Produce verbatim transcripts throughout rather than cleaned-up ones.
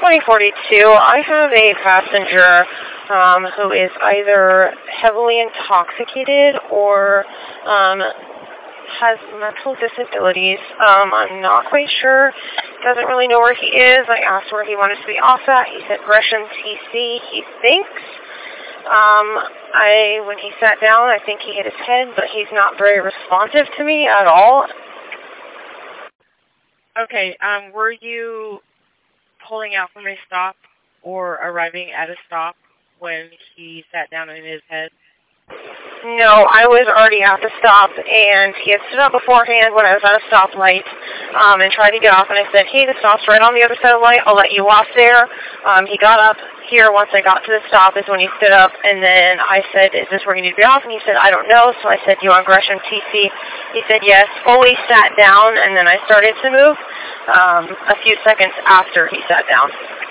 twenty forty-two, I have a passenger um, who is either heavily intoxicated or um, has mental disabilities. Um, I'm not quite sure. Doesn't really know where he is. I asked where he wanted to be off at. He said Gresham T C, he thinks. Um, I, when he sat down, I think he hit his head, but he's not very responsive to me at all. Okay, um, were you pulling out from a stop or arriving at a stop when he sat down and hit his head? No, I was already at the stop, and he had stood up beforehand when I was at a stoplight um, and tried to get off, and I said, hey, the stop's right on the other side of the light. I'll let you off there. Um, he got up here once I got to the stop is when he stood up, and then I said, is this where you need to be off? And he said, I don't know. So I said, you on Gresham T C? He said, yes. Fully sat down, and then I started to move um, a few seconds after he sat down.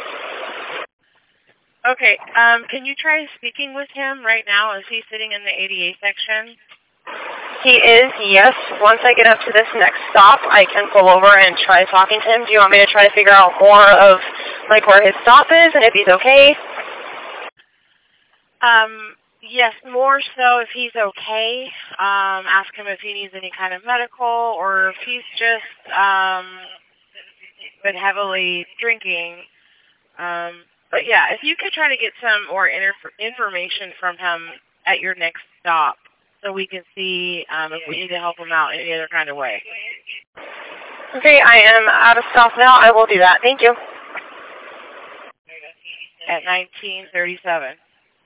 Okay, um, can you try speaking with him right now? Is he sitting in the A D A section? He is, yes. Once I get up to this next stop, I can pull over and try talking to him. Do you want me to try to figure out more of, like, where his stop is and if he's okay? Um, yes, more so if he's okay. Um, ask him if he needs any kind of medical or if he's just um, been heavily drinking. Um, but, yeah, if you could try to get some more inter- information from him at your next stop, so we can see um, if we need to help him out in any other kind of way. Okay, I am out of stop now. I will do that. Thank you. At nineteen thirty-seven.